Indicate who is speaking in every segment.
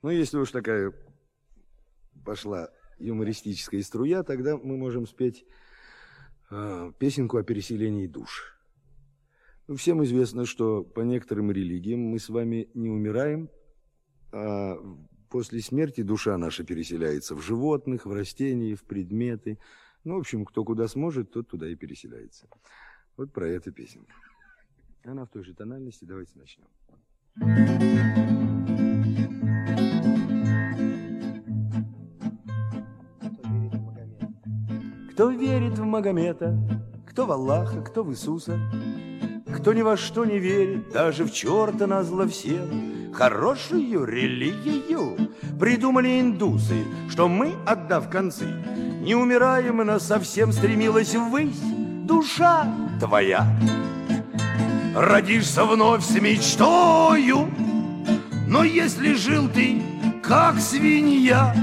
Speaker 1: Ну, если уж такая пошла юмористическая струя, тогда мы можем спеть песенку о переселении душ. Ну, всем известно, что по некоторым религиям мы с вами не умираем, а после смерти душа наша переселяется в животных, в растения, в предметы. Ну, в общем, кто куда сможет, тот туда и переселяется. Вот про эту песенку. Она в той же тональности. Давайте начнем. Кто верит в Магомета, кто в Аллаха, кто в Иисуса, кто ни во что не верит, даже в черта назло всем, хорошую религию придумали индусы, что мы, отдав концы, не умираем, и нас совсем стремилась ввысь душа твоя. Родишься вновь с мечтою, но если жил ты, как свинья,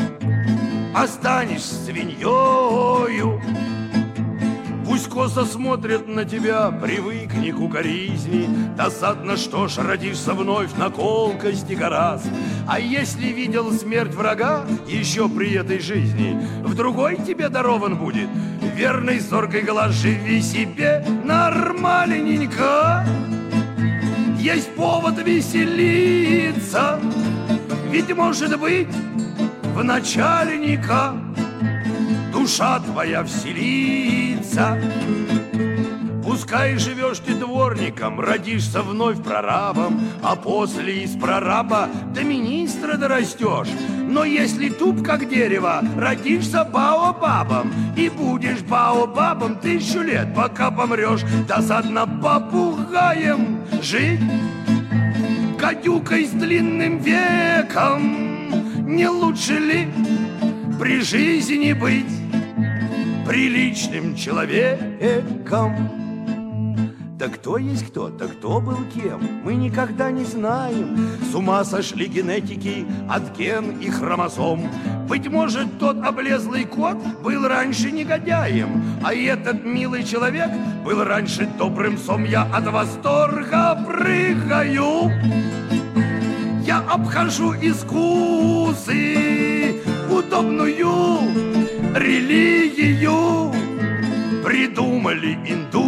Speaker 1: останешься свиньёю. Пусть косо смотрят на тебя, привыкни к укоризни. Досадно, что ж, родишься вновь на колкости гораздо. А если видел смерть врага еще при этой жизни, в другой тебе дарован будет верный зоркий глаз. Живи себе нормальненько, есть повод веселиться, ведь может быть в начальника душа твоя вселится. Пускай живешь ты дворником, родишься вновь прорабом, а после из прораба до министра дорастешь. Но если туп как дерево, родишься баобабом, и будешь баобабом 1000 лет, пока помрешь. Досадно попугаем жить, гадюкой с длинным веком. Не лучше ли при жизни быть приличным человеком? Да кто есть кто, да кто был кем, мы никогда не знаем. С ума сошли генетики от ген и хромосом. Быть может, тот облезлый кот был раньше негодяем, а этот милый человек был раньше добрым псом. Я от восторга прыгаю, я обхожу искусы, удобную религию придумали индусы.